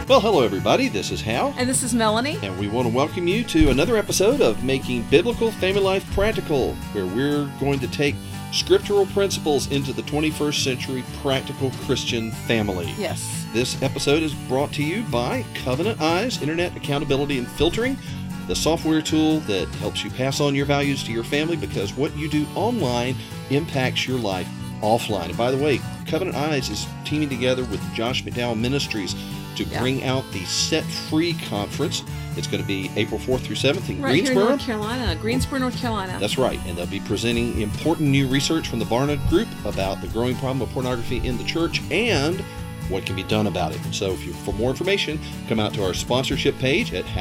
Well, hello everybody, this is Hal. And this is Melanie. And we want to welcome you to another episode of Making Biblical Family Life Practical, where we're going to take scriptural principles into the 21st century practical Christian family. Yes. This episode is brought to you by Covenant Eyes, Internet Accountability and Filtering, the software tool that helps you pass on your values to your family, because what you do online impacts your life offline. And by the way, Covenant Eyes is teaming together with Josh McDowell Ministries to bring out the Set Free Conference. It's going to be April 4th through 7th in Greensboro. Here in North Carolina, Greensboro, North Carolina. That's right. And they'll be presenting important new research from the Barna Group about the growing problem of pornography in the church and what can be done about it. So for more information, come out to our sponsorship page at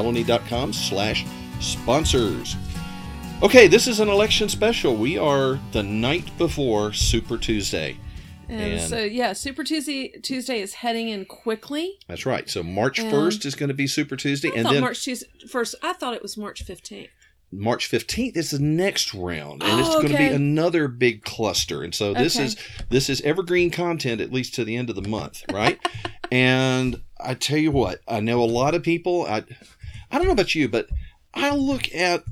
halandmelanie.com/sponsors. Okay, this is an election special. We are the night before Super Tuesday. And so, Super Tuesday is heading in quickly. That's right. So March 1st is going to be Super Tuesday. I thought March 1st. I thought it was March 15th. March 15th is the next round, and it's going to be another big cluster. And so this is evergreen content, at least to the end of the month, right? And I tell you what, I know a lot of people, I don't know about you, but I look at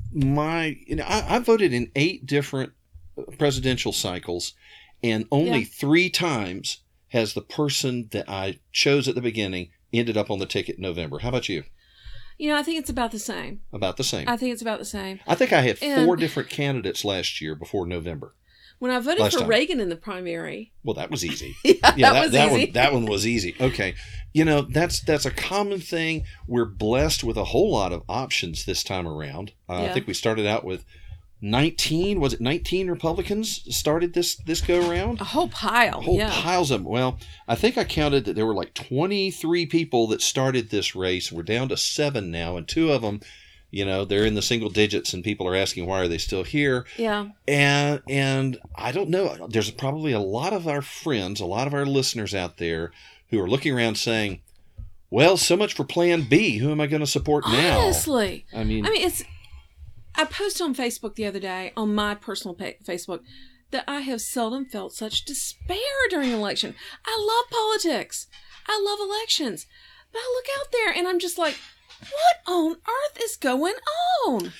I voted in 8 different presidential cycles, and only 3 times has the person that I chose at the beginning ended up on the ticket in November. How about you? I think it's about the same. About the same. I think it's about the same. I think I had 4 different candidates last year before November. When I voted for Reagan in the primary. Well, that was easy. That was easy. That one was easy. Okay. That's a common thing. We're blessed with a whole lot of options this time around. I think we started out with 19 Republicans started this go around? A whole pile. Piles of them. Well, I think I counted that there were like 23 people that started this race. We're down to 7 now, and 2 of them, they're in the single digits, and people are asking why are they still here? Yeah. And I don't know. There's probably a lot of our friends, a lot of our listeners out there who are looking around saying, well, so much for Plan B. Who am I going to support now? Honestly. I mean, I posted on Facebook the other day, on my personal Facebook, that I have seldom felt such despair during an election. I love politics. I love elections. But I look out there and I'm just like, what on earth is going on?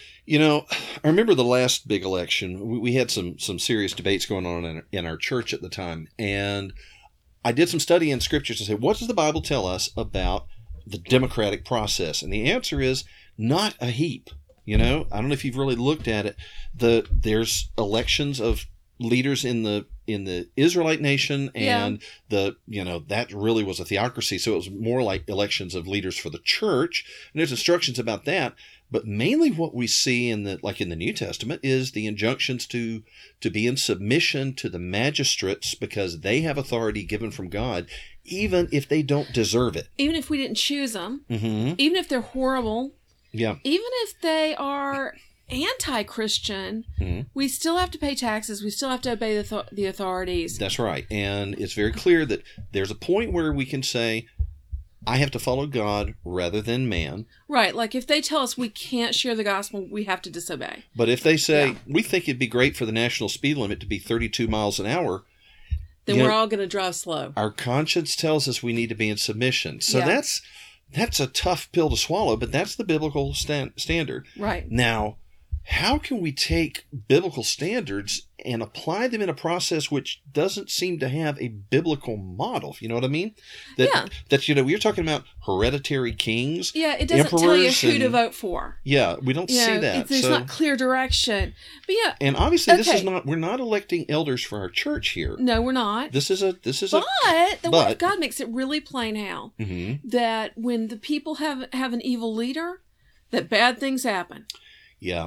I remember the last big election. We had some serious debates going on in our church at the time. And I did some study in scriptures to say, what does the Bible tell us about the democratic process? And the answer is not a heap. I don't know if you've really looked at it. There's elections of leaders in the Israelite nation, and that really was a theocracy. So it was more like elections of leaders for the church. And there's instructions about that. But mainly what we see in the New Testament is the injunctions to be in submission to the magistrates, because they have authority given from God, even if they don't deserve it. Even if we didn't choose them, even if they're horrible. Yeah. Even if they are anti-Christian, we still have to pay taxes. We still have to obey the authorities. That's right. And it's very clear that there's a point where we can say, I have to follow God rather than man. Right. Like if they tell us we can't share the gospel, we have to disobey. But if they say, we think it'd be great for the national speed limit to be 32 miles an hour, then we're all going to drive slow. Our conscience tells us we need to be in submission. So that's a tough pill to swallow, but that's the biblical standard. Right. Now, how can we take biblical standards and apply them in a process which doesn't seem to have a biblical model? You know what I mean? That you're talking about hereditary kings. Yeah, it doesn't tell you who to vote for. Yeah, we don't see that. There's not clear direction. But and obviously we're not electing elders for our church here. No, we're not. This is But the Word of God makes it really plain, Hal, that when the people have an evil leader, that bad things happen. Yeah.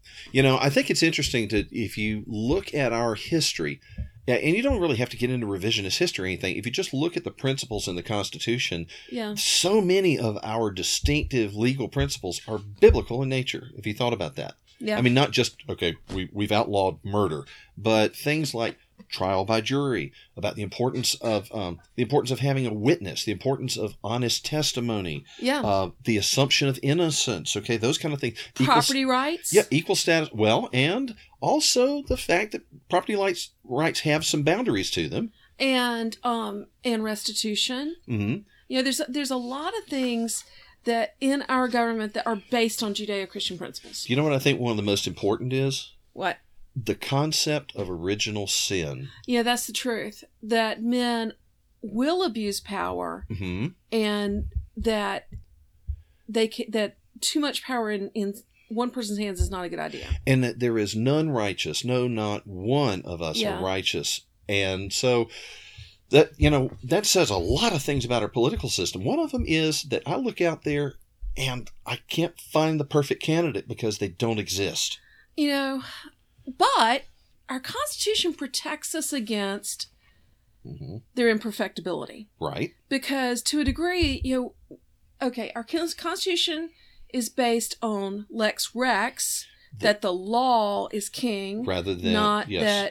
I think it's interesting if you look at our history, and you don't really have to get into revisionist history or anything. If you just look at the principles in the Constitution, so many of our distinctive legal principles are biblical in nature, if you thought about that. Yeah. I mean, not just, we've outlawed murder, but things like trial by jury, about the importance of having a witness, the importance of honest testimony, the assumption of innocence, those kind of things. Property rights. Yeah, equal status. Well, and also the fact that property rights have some boundaries to them. And restitution. Mm-hmm. You know, there's a lot of things that in our government that are based on Judeo-Christian principles. You know what I think one of the most important is? What? The concept of original sin. Yeah, that's the truth. That men will abuse power, Mm-hmm. and that that too much power in one person's hands is not a good idea. And that there is none righteous. No, not one of us Yeah. are righteous. And so that, you know, that says a lot of things about our political system. One of them is that I look out there and I can't find the perfect candidate because they don't exist. You know, but our Constitution protects us against Mm-hmm. their imperfectibility. Right? Because to a degree, you know, okay, our Constitution is based on lex rex, that the law is king, Rather than not yes.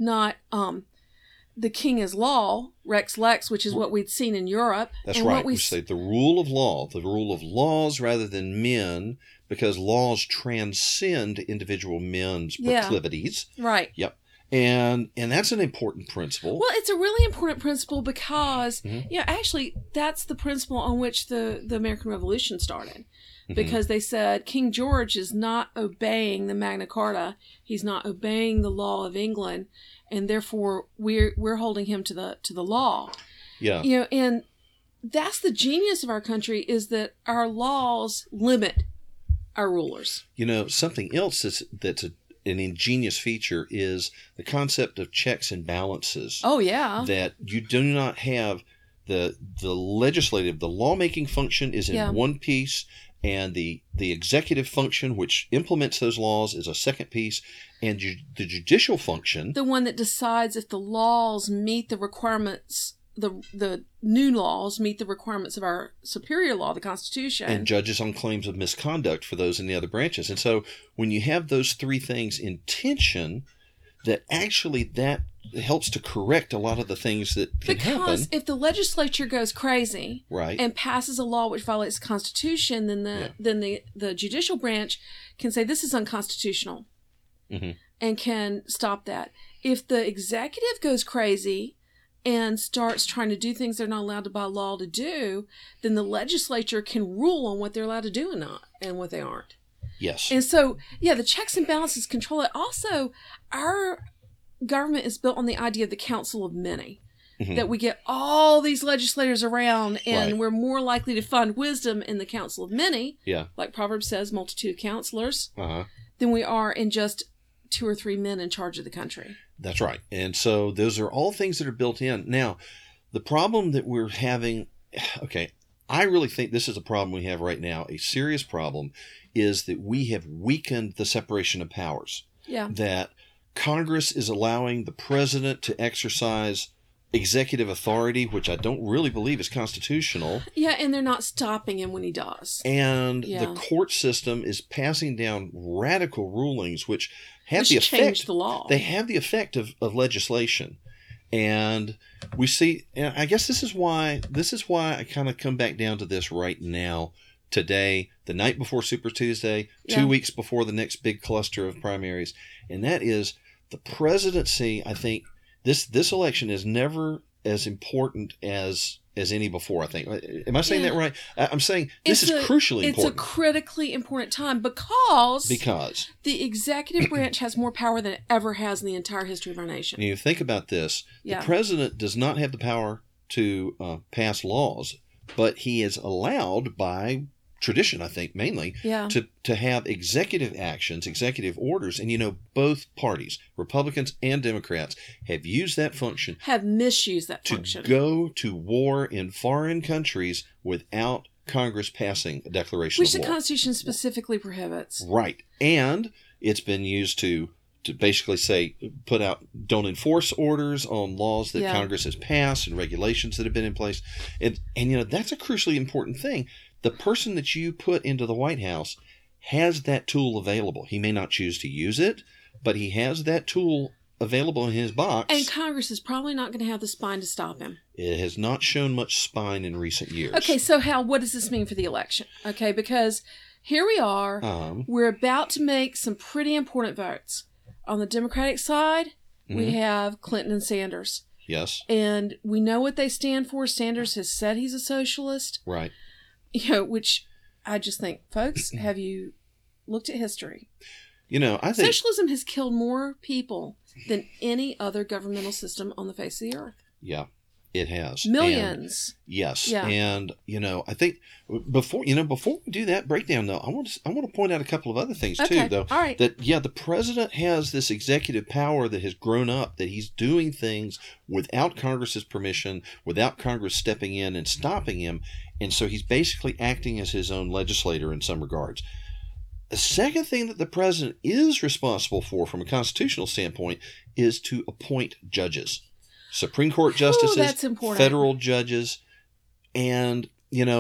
the king is law, rex lex, which is what we'd seen in Europe. That's and right. What We say the rule of law, the rule of laws rather than men, because laws transcend individual men's Yeah. proclivities. right. Yep. And that's an important principle. Well, it's a really important principle because, Mhm. you know, actually, that's the principle on which the American Revolution started. Mhm. Because they said King George is not obeying the Magna Carta, he's not obeying the law of England, and therefore we're holding him to the law. Yeah. You know, and that's the genius of our country, is that our laws limit our rulers. You know, something else that's an ingenious feature is the concept of checks and balances. Oh yeah, That you do not have the legislative, the lawmaking function is in Yeah. one piece, and the executive function, which implements those laws, is a second piece, and the judicial function. the one that decides if the laws meet the requirements. The new laws meet the requirements of our superior law, the Constitution. And judges on claims of misconduct for those in the other branches. And so when you have those three things in tension, that actually that helps to correct a lot of the things that can because happen. if the legislature goes crazy Right. and passes a law which violates the Constitution, then the judicial branch can say this is unconstitutional Mhm. and can stop that. If the executive goes crazy and starts trying to do things they're not allowed by law to do, then the legislature can rule on what they're allowed to do and what they aren't. Yes. And so, yeah, the checks and balances control it. Also, our government is built on the idea of the council of many. Mhm. That we get all these legislators around, and Right. we're more likely to find wisdom in the council of many, Yeah. like Proverbs says, multitude of counselors, Uh-huh. than we are in just 2 or 3 men in charge of the country. That's right. And so those are all things that are built in. Now, the problem that we're having, okay, I really think this is a problem we have right now. A serious problem is that we have weakened the separation of powers. Yeah. That Congress is allowing the president to exercise executive authority, which I don't really believe is constitutional. Yeah, and they're not stopping him when he does. And Yeah. the court system is passing down radical rulings which have Which the change effect the law. They have the effect of legislation. And we see, and I guess this is why I kind of come back down to this right now, today, the night before Super Tuesday, 2 Yeah. weeks before the next big cluster of primaries. And that is the presidency. I think this election is never as important as any before, I think. Am I saying Yeah. that right? I'm saying this is crucially It's important. a critically important time because the executive branch has more power than it ever has in the entire history of our nation. And you think about this, Yeah. the president does not have the power to pass laws, but he is allowed by tradition, I think, mainly, Yeah. to have executive actions, executive orders. And, you know, both parties, Republicans and Democrats, have used that function Have misused that to function. go to war in foreign countries without Congress passing a declaration Which of the war. Constitution specifically prohibits. Right. And it's been used to basically say, put out, don't enforce orders on laws that Yeah. Congress has passed and regulations that have been in place. And, you know, that's a crucially important thing. The person that you put into the White House has that tool available. He may not choose to use it, but he has that tool available in his box. And Congress is probably not going to have the spine to stop him. It has not shown much spine in recent years. Okay, so Hal, what does this mean for the election? Okay, because here we are. We're about to make some pretty important votes. On the Democratic side, we have Clinton and Sanders. Yes. And we know what they stand for. Sanders has said he's a socialist. Right. Which I just think, folks, have you looked at history? I think Socialism has killed more people than any other governmental system on the face of the earth. Yeah, it has. Millions. And, yes. Yeah. And, I think before we do that breakdown, though, I want to point out a couple of other things, too, though. All right. That, the president has this executive power that has grown up, that he's doing things without Congress's permission, without Congress stepping in and stopping him. And so he's basically acting as his own legislator in some regards. The second thing that the president is responsible for from a constitutional standpoint is to appoint judges. Supreme Court justices, that's important. federal judges, and,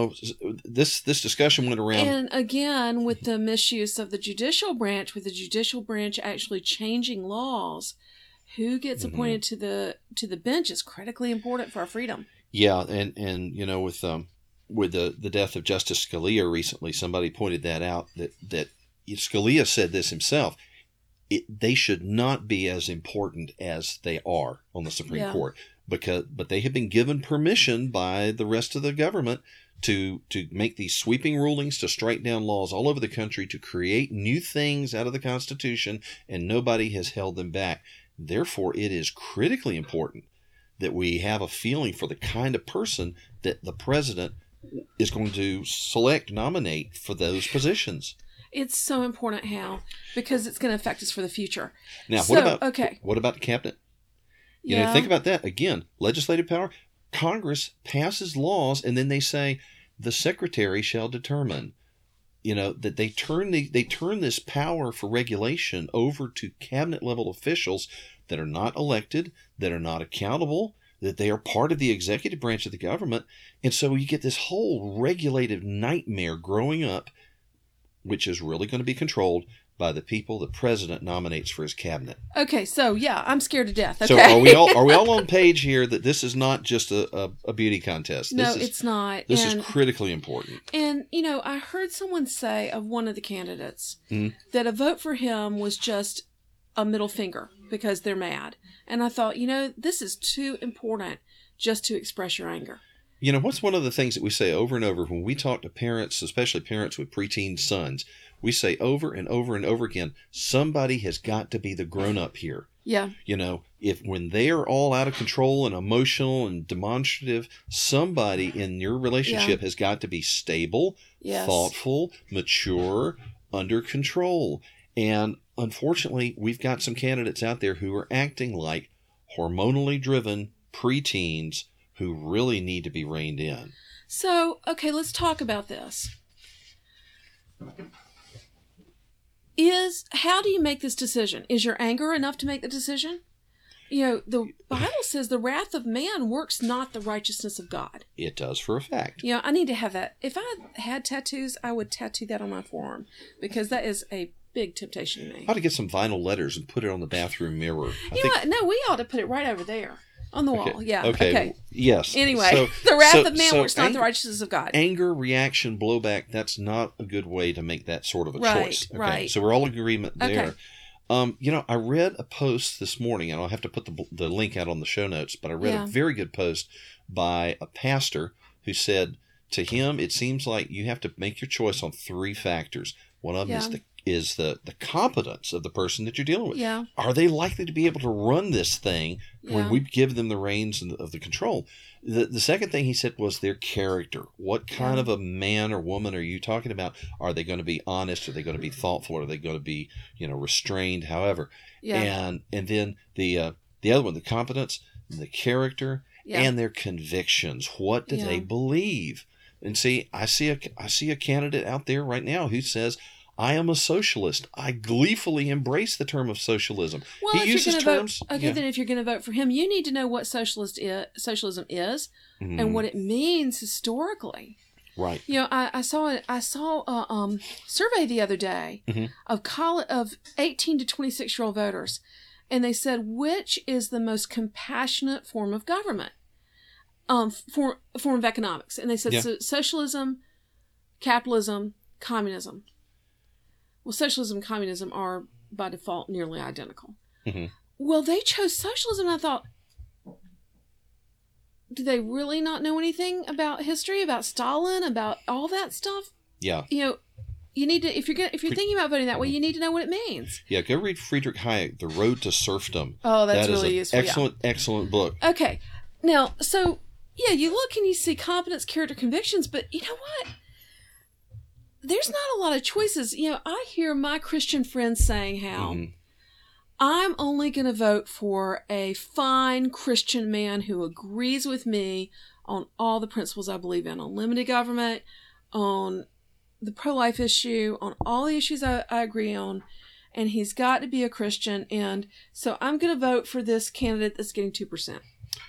this discussion went around. And again, with the misuse of the judicial branch, with the judicial branch actually changing laws, who gets appointed to the bench is critically important for our freedom. Yeah, and with the death of Justice Scalia recently, somebody pointed that out, that Scalia said this himself. They should not be as important as they are on the Supreme Court, but they have been given permission by the rest of the government to make these sweeping rulings, to strike down laws all over the country, to create new things out of the Constitution, and nobody has held them back. Therefore, it is critically important that we have a feeling for the kind of person that the president is going to nominate for those positions. It's so important, Hal, because it's going to affect us for the future. Now, what about the cabinet? Think about that. Again, legislative power. Congress passes laws, and then they say the secretary shall determine. That they turn this power for regulation over to cabinet level officials that are not elected, that are not accountable, that they are part of the executive branch of the government, and so you get this whole regulative nightmare growing up, which is really going to be controlled by the people the president nominates for his cabinet. Okay, so I'm scared to death. Okay. So are we all on page here that this is not just a beauty contest? It's not. This is critically important. And I heard someone say of one of the candidates that a vote for him was just a middle finger because they're mad. And I thought, this is too important just to express your anger. What's one of the things that we say over and over when we talk to parents, especially parents with preteen sons? We say over and over and over again, somebody has got to be the grown-up here. Yeah. If when they are all out of control and emotional and demonstrative, somebody in your relationship has got to be stable, thoughtful, mature, under control. And unfortunately, we've got some candidates out there who are acting like hormonally driven preteens who really need to be reined in. So, okay, let's talk about this. How do you make this decision? Is your anger enough to make the decision? The Bible says the wrath of man works not the righteousness of God. It does for a fact. I need to have that. If I had tattoos, I would tattoo that on my forearm because that is a big temptation to me. I ought to get some vinyl letters and put it on the bathroom mirror. What? No, we ought to put it right over there. On the wall, yeah. Okay. Yes. Anyway, the wrath of man works not the righteousness of God. Anger, reaction, blowback, that's not a good way to make that sort of a choice. Okay? Right. So we're all in agreement there. Okay. I read a post this morning, and I'll have to put the link out on the show notes, but I read a very good post by a pastor who said to him, it seems like you have to make your choice on three factors. One of them is the competence of the person that you're dealing with. Yeah. Are they likely to be able to run this thing when we give them the reins of the control? The second thing he said was their character. What kind of a man or woman are you talking about? Are they going to be honest? Are they going to be thoughtful? Are they going to be, restrained? However, and then the other one, the competence, the character, and their convictions. What do they believe? And see, I see a candidate out there right now who says, I am a socialist. I gleefully embrace the term of socialism. Well, he uses terms. Then if you're going to vote for him, you need to know what socialism is and what it means historically. Right. I saw a survey the other day of 18 to 26-year-old voters, and they said which is the most compassionate form of government, form of economics, and they said socialism, capitalism, communism. Well, socialism and communism are, by default, nearly identical. Mm-hmm. Well, they chose socialism, and I thought, do they really not know anything about history, about Stalin, about all that stuff? Yeah. You know, you need to, if you're thinking about voting that way, you need to know what it means. Yeah, go read Friedrich Hayek, The Road to Serfdom. Oh, that's That is really an useful. excellent, excellent book. Okay. Now, so, yeah, you look and you see competence, character, convictions, but you know what? There's not a lot of choices. You know, I hear my Christian friends saying how I'm only going to vote for a fine Christian man who agrees with me on all the principles I believe in, on limited government, on the pro-life issue, on all the issues I agree on, and he's got to be a Christian, and so I'm going to vote for this candidate that's getting 2%.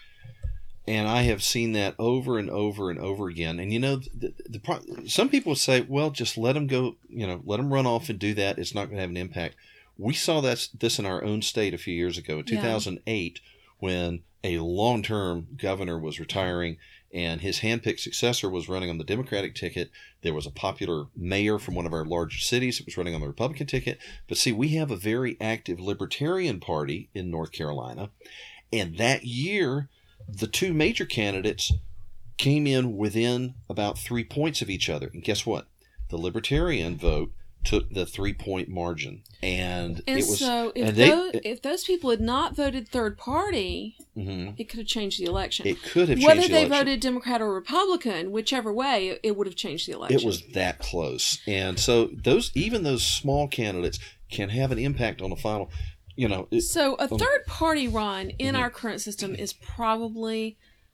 And I have seen that over and over and over again. And, you know, some people say, well, just let them go, you know, let them run off and do that. It's not going to have an impact. We saw this in our own state a few years ago, in 2008, when a long-term governor was retiring and his handpicked successor was running on the Democratic ticket. There was a popular mayor from one of our larger cities that was running on the Republican ticket. But see, we have a very active Libertarian Party in North Carolina. And that year, the two major candidates came in within about 3 points of each other. And guess what? The Libertarian vote took the 3-point margin. And it was, so if those people had not voted third party, it could have changed the election. It could have changed the Whether election. they voted Democrat or Republican, whichever way, it would have changed the election. It was that close. And so even those small candidates can have an impact on the final, you know. So a third party run in our current system is probably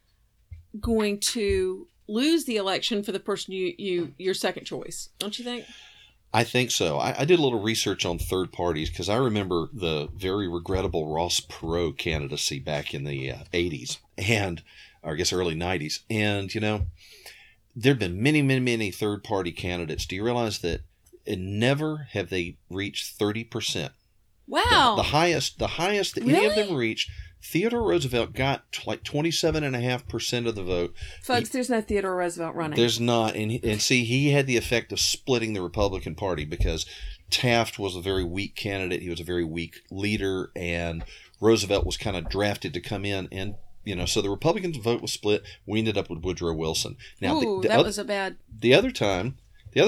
going to lose the election for the person your second choice, don't you think? I think so. I did a little research on third parties because I remember the very regrettable Ross Perot candidacy back in the 80s or I guess early 90s. And, you know, there have been many, many, many third party candidates. Do you realize that never have they reached 30%? Wow. The highest that any of them reached, Theodore Roosevelt got like 27.5% of the vote. Folks, there's no Theodore Roosevelt running. There's not. And see, he had the effect of splitting the Republican Party because Taft was a very weak candidate. He was a very weak leader, and Roosevelt was kind of drafted to come in. And, you know, so the Republicans' vote was split. We ended up with Woodrow Wilson. Now, was a bad... The other time was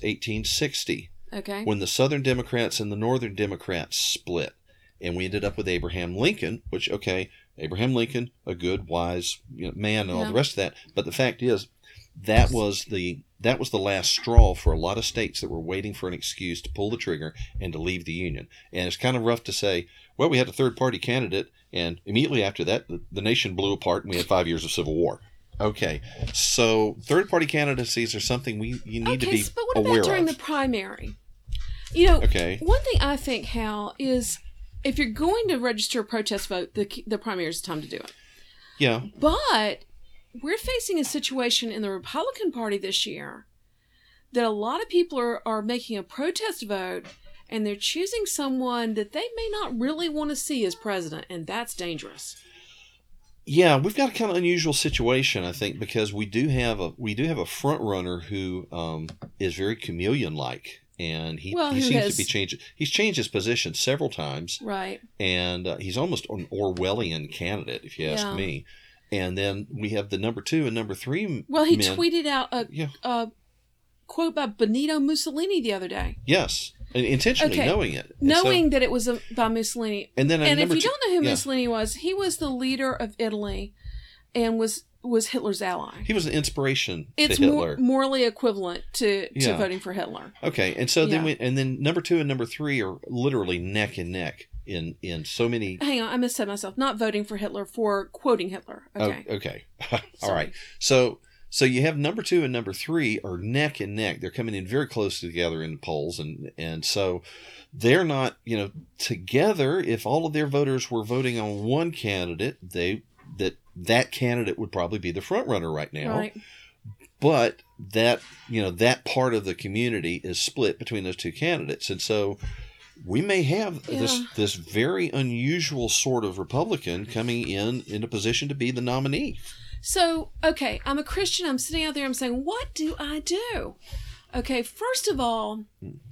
1860. Okay. When the Southern Democrats and the Northern Democrats split. And we ended up with Abraham Lincoln, which, okay, Abraham Lincoln, a good, wise man and all the rest of that. But the fact is, that was the last straw for a lot of states that were waiting for an excuse to pull the trigger and to leave the Union. And it's kind of rough to say, well, we had a third-party candidate, and immediately after that, the nation blew apart, and we had 5 years of civil war. Okay, so third-party candidacies are something you need to be aware of. But what about during the primary? You know, one thing I think, Hal, is if you're going to register a protest vote, the primary is the time to do it. Yeah. But we're facing a situation in the Republican Party this year that a lot of people are making a protest vote, and they're choosing someone that they may not really want to see as president, and that's dangerous. Yeah, we've got a kind of unusual situation, I think, because we do have a front runner who is very chameleon-like. And he seems to be changed. He's changed his position several times. Right. And he's almost an Orwellian candidate, if you ask me. And then we have the number 2 and number 3 Well, he tweeted out a quote by Benito Mussolini the other day. Yes. Intentionally knowing it. Knowing that it was by Mussolini. And then if you don't know who Mussolini was, he was the leader of Italy and was Hitler's ally. He was an inspiration to Hitler. It's morally equivalent to voting for Hitler. Okay, and so then number 2 and number 3 are literally neck and neck in so many. Hang on, I missaid myself. Not voting for Hitler, for quoting Hitler. Okay. Okay. All right. So you have number 2 and number 3 are neck and neck. They're coming in very close together in the polls, and so they're not together. If all of their voters were voting on one candidate, that candidate would probably be the front runner right now. Right. But that part of the community is split between those two candidates. And so we may have this very unusual sort of Republican coming in a position to be the nominee. So, okay, I'm a Christian. I'm sitting out there. I'm saying, what do I do? Okay, first of all,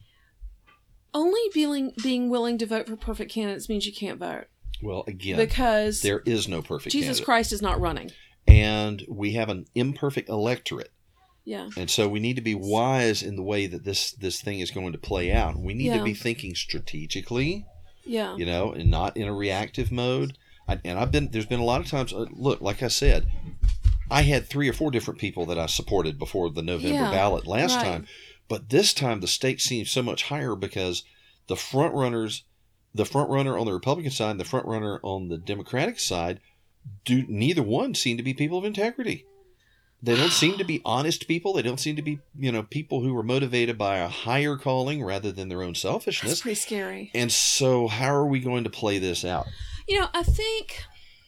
only being willing to vote for perfect candidates means you can't vote. Well, again, because there is no perfect Jesus candidate. Christ is not running. and we have an imperfect electorate. Yeah. And so we need to be wise in the way that this thing is going to play out. We need to be thinking strategically, Yeah. and not in a reactive mode. There's been a lot of times, look, like I said, I had 3 or 4 different people that I supported before the November ballot last time. But this time the stakes seem so much higher because the front runner on the Republican side and the front runner on the Democratic side, neither one seem to be people of integrity. They don't seem to be honest people. They don't seem to be, people who are motivated by a higher calling rather than their own selfishness. That's pretty scary. And so how are we going to play this out? I think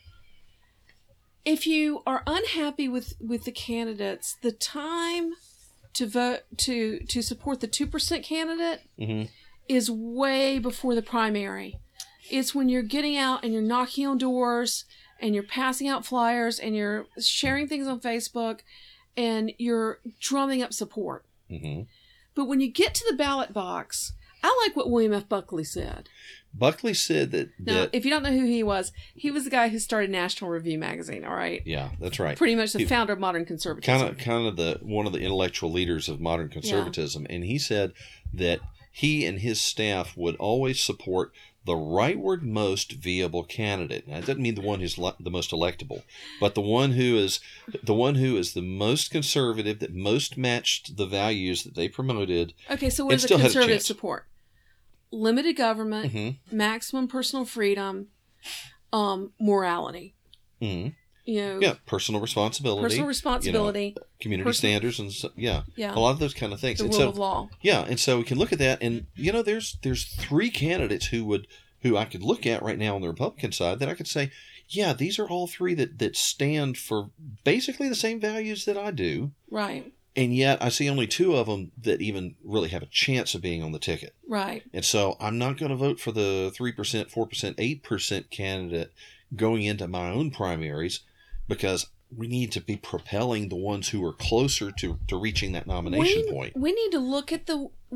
if you are unhappy with the candidates, the time to vote to support the 2% candidate is way before the primary. It's when you're getting out and you're knocking on doors and you're passing out flyers and you're sharing things on Facebook and you're drumming up support. Mm-hmm. But when you get to the ballot box, I like what William F. Buckley said. Buckley said that... Now, if you don't know who he was the guy who started National Review magazine, all right? Yeah, that's right. Pretty much the founder of modern conservatism. Kind of one of the intellectual leaders of modern conservatism. Yeah. And he said that he and his staff would always support the rightward most viable candidate. Now, it doesn't mean the one who's the most electable, but the one who is the most conservative, that most matched the values that they promoted. Okay, so what is the conservative support? Limited government, maximum personal freedom, morality. Mm-hmm. Personal responsibility. Community standards, and a lot of those kind of things. The rule of law. Yeah, and so we can look at that, and there's 3 candidates who I could look at right now on the Republican side that I could say, yeah, these are all 3 that stand for basically the same values that I do. Right. And yet I see only 2 of them that even really have a chance of being on the ticket. Right. And so I'm not going to vote for the 3%, 4%, 8% candidate going into my own primaries, because we need to be propelling the ones who are closer to reaching that nomination point. We need to look at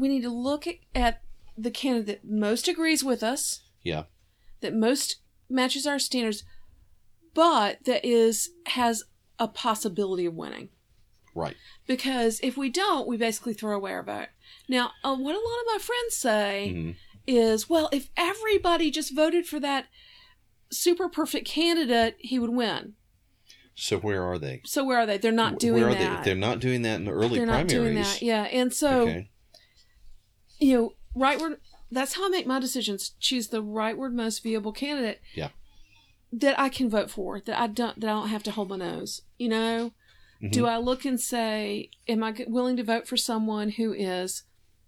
the candidate that most agrees with us. Yeah. That most matches our standards, but that has a possibility of winning. Right. Because if we don't, we basically throw away our vote. Now, what a lot of my friends say is, well, if everybody just voted for that super perfect candidate, he would win. So where are they? They're not doing that. They? They're not doing that in the early primaries. They're not doing that, yeah. And so, rightward, that's how I make my decisions. Choose the rightward most viable candidate. Yeah. That I can vote for, that I don't have to hold my nose. Mm-hmm. Do I look and say, am I willing to vote for someone who is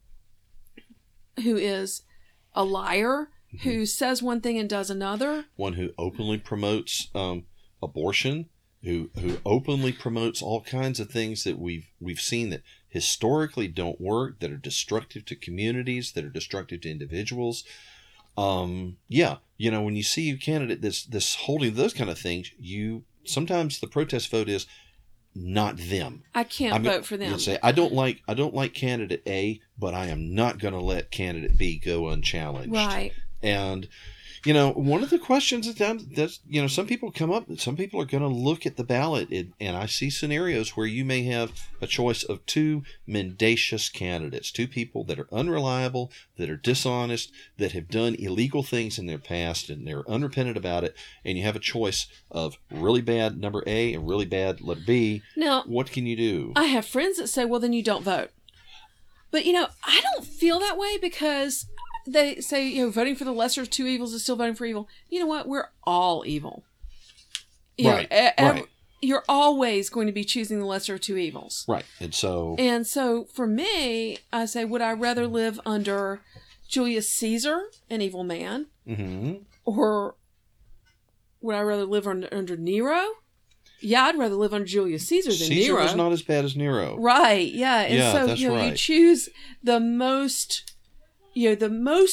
a liar, who says one thing and does another? One who openly promotes abortion, who openly promotes all kinds of things that we've seen that historically don't work, that are destructive to communities, that are destructive to individuals. When you see a candidate that's holding those kind of things, sometimes the protest vote is not them. I can't vote for them. Say, I don't like candidate A, but I am not going to let candidate B go unchallenged. Right. And one of the questions that some people come up, some people are going to look at the ballot, and I see scenarios where you may have a choice of 2 mendacious candidates, 2 people that are unreliable, that are dishonest, that have done illegal things in their past, and they're unrepentant about it, and you have a choice of really bad number A and really bad letter B. Now, what can you do? I have friends that say, well, then you don't vote. But, I don't feel that way, because they say, voting for the lesser of 2 evils is still voting for evil. You know what? We're all evil. Right. You're always going to be choosing the lesser of 2 evils. Right. And so for me, I say, would I rather live under Julius Caesar, an evil man? Mm-hmm. Or would I rather live under Nero? Yeah, I'd rather live under Julius Caesar than Nero. Caesar was not as bad as Nero. Right. Yeah. And so, that's right. You choose the most... the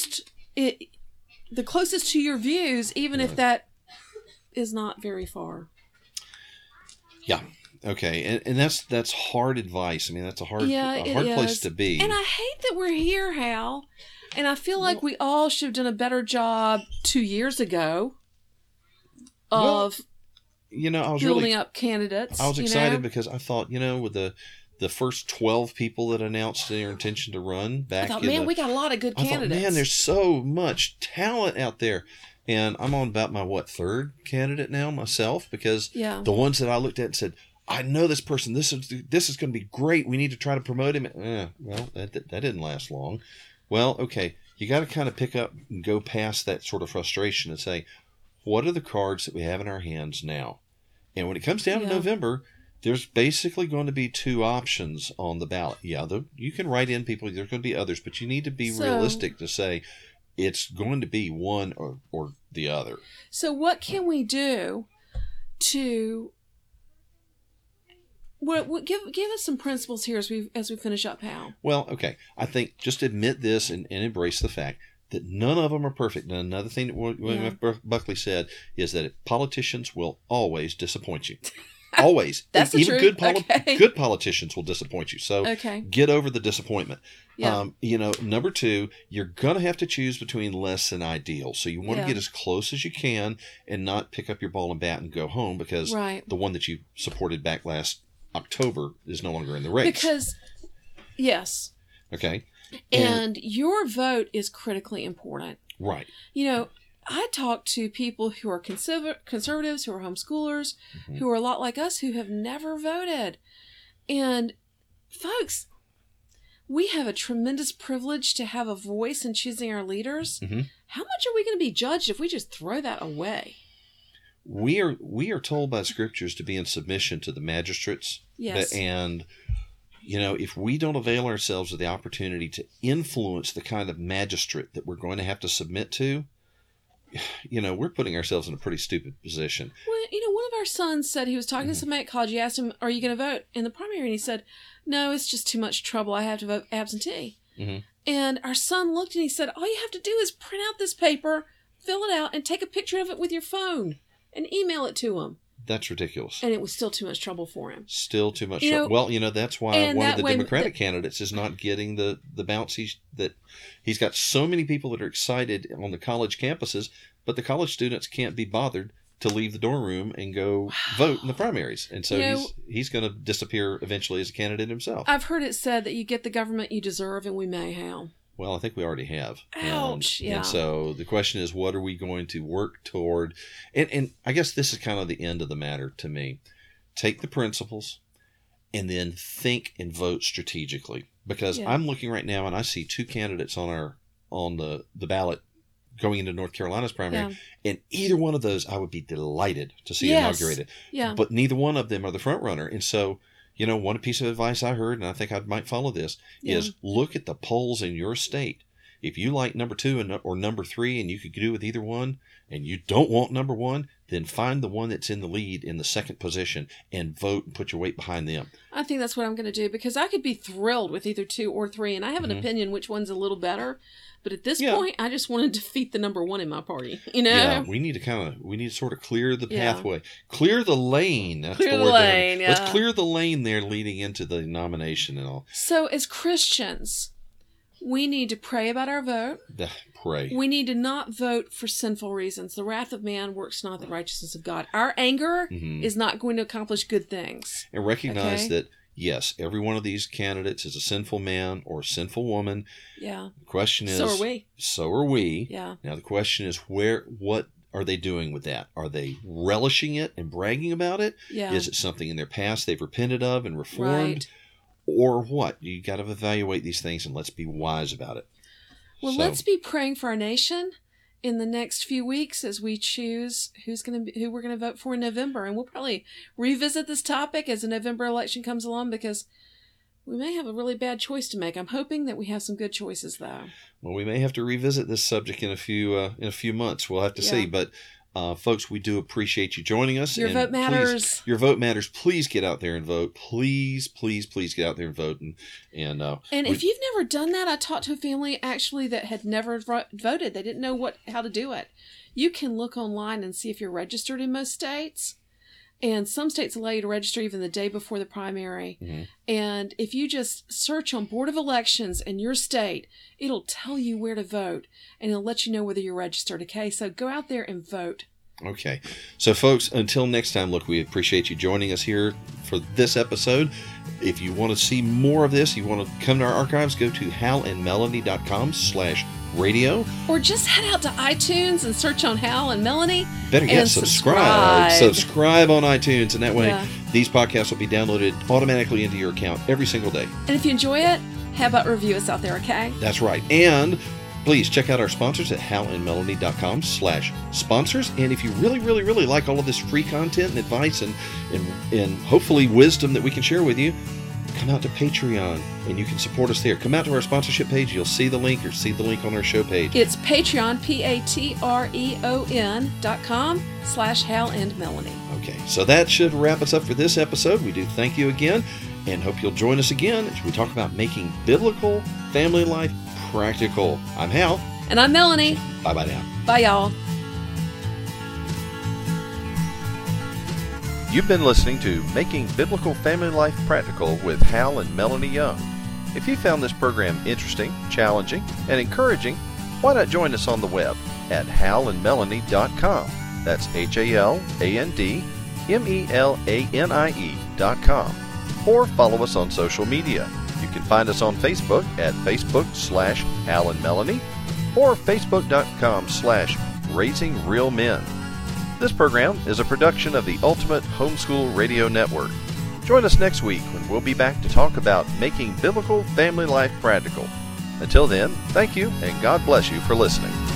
closest to your views, even if that is not very far. Yeah. Okay. And that's hard advice. I mean, that's a hard place to be. And I hate that we're here, Hal. And I feel like we all should have done a better job 2 years ago of I was building really up candidates. I was excited because I thought, with the first 12 people that announced their intention to run back. I thought, man, we got a lot of good candidates. I thought, man, there's so much talent out there. And I'm on about my, third candidate now myself, because the ones that I looked at and said, I know this person, this is going to be great. We need to try to promote him. Well, that didn't last long. Well, okay, you got to kind of pick up and go past that sort of frustration and say, what are the cards that we have in our hands now? And when it comes down to November, there's basically going to be two options on the ballot. Yeah, you can write in people. There's going to be others, but you need to be realistic to say it's going to be one or the other. So what can we do to give us some principles here as we finish up, Hal? Well, okay. I think just admit this and embrace the fact that none of them are perfect. And another thing that William F. Buckley said is that politicians will always disappoint you. Always. That's the even truth. Good politicians will disappoint you. So get over the disappointment. Yeah. Number two, you're going to have to choose between less and ideal. So you want to get as close as you can and not pick up your ball and bat and go home, because the one that you supported back last October is no longer in the race. Because, yes. Okay. And your vote is critically important. Right. I talk to people who are conservatives, who are homeschoolers, who are a lot like us, who have never voted. And folks, we have a tremendous privilege to have a voice in choosing our leaders. Mm-hmm. How much are we going to be judged if we just throw that away? We are told by scriptures to be in submission to the magistrates. Yes. And, if we don't avail ourselves of the opportunity to influence the kind of magistrate that we're going to have to submit to, we're putting ourselves in a pretty stupid position. Well, one of our sons said he was talking to somebody at college. He asked him, are you going to vote in the primary? And he said, no, it's just too much trouble. I have to vote absentee. Mm-hmm. And our son looked and he said, all you have to do is print out this paper, fill it out, and take a picture of it with your phone and email it to him. That's ridiculous. And it was still too much trouble for him. Still too much trouble. Well, that's why one of the Democratic candidates is not getting the bounce. He's got so many people that are excited on the college campuses, but the college students can't be bothered to leave the dorm room and go vote in the primaries. And so he's going to disappear eventually as a candidate himself. I've heard it said that you get the government you deserve, and we may, Hal. Well, I think we already have. Ouch, And so the question is, what are we going to work toward? And I guess this is kind of the end of the matter to me. Take the principles and then think and vote strategically. Because I'm looking right now and I see two candidates on the ballot going into North Carolina's primary. Yeah. And either one of those I would be delighted to see inaugurated. Yeah. But neither one of them are the front runner. And so, one piece of advice I heard, and I think I might follow this, is look at the polls in your state. If you like number 2 or number 3 and you could do with either one, and you don't want number 1, then find the one that's in the lead in the second position and vote and put your weight behind them. I think that's what I'm going to do, because I could be thrilled with either 2 or 3, and I have an opinion which one's a little better. But at this point, I just want to defeat the number 1 in my party. Yeah, we need to sort of clear the pathway, clear the lane. That's clear the the word. lane. Yeah. Let's clear the lane there, leading into the nomination and all. So, as Christians, we need to pray about our vote. Pray. We need to not vote for sinful reasons. The wrath of man works not the righteousness of God. Our anger is not going to accomplish good things. And recognize that. Yes, every one of these candidates is a sinful man or a sinful woman. Yeah. The question is... So are we. So are we. Yeah. Now the question is, what are they doing with that? Are they relishing it and bragging about it? Yeah. Is it something in their past they've repented of and reformed? Right. Or what? You got to evaluate these things and let's be wise about it. Well, let's be praying for our nation in the next few weeks as we choose who we're going to vote for in November. And we'll probably revisit this topic as the November election comes along, because we may have a really bad choice to make. I'm hoping that we have some good choices, though. Well, we may have to revisit this subject in a few months. We'll have to see. But folks, we do appreciate you joining us. Your vote matters. Your vote matters. Please get out there and vote. Please, please, please get out there and vote. And if you've never done that, I talked to a family actually that had never voted. They didn't know how to do it. You can look online and see if you're registered in most states. And some states allow you to register even the day before the primary. Mm-hmm. And if you just search on Board of Elections in your state, it'll tell you where to vote. And it'll let you know whether you're registered. Okay, so go out there and vote. Okay. So, folks, until next time, look, we appreciate you joining us here for this episode. If you want to see more of this, you want to come to our archives, go to halandmelanie.com/radio. Or just head out to iTunes and search on Hal and Melanie. Better yet, and subscribe. Subscribe on iTunes, and that way Yeah. these podcasts will be downloaded automatically into your account every single day. And if you enjoy it, how about review us out there, okay? That's right. And please check out our sponsors at halandmelanie.com/sponsors. And if you really, really, really like all of this free content and advice and hopefully wisdom that we can share with you, come out to Patreon and you can support us there. Come out to our sponsorship page. You'll see the link, or see the link on our show page. It's Patreon, patreon.com/Hal and Melanie. Okay, so that should wrap us up for this episode. We do thank you again and hope you'll join us again as we talk about making biblical family life practical. I'm Hal. And I'm Melanie. Bye-bye now. Bye, y'all. You've been listening to Making Biblical Family Life Practical with Hal and Melanie Young. If you found this program interesting, challenging, and encouraging, why not join us on the web at halandmelanie.com. That's HALANDMELANIE.com. Or follow us on social media. You can find us on Facebook at Facebook/Hal and Melanie or Facebook.com/Raising Real Men. This program is a production of the Ultimate Homeschool Radio Network. Join us next week when we'll be back to talk about making biblical family life practical. Until then, thank you and God bless you for listening.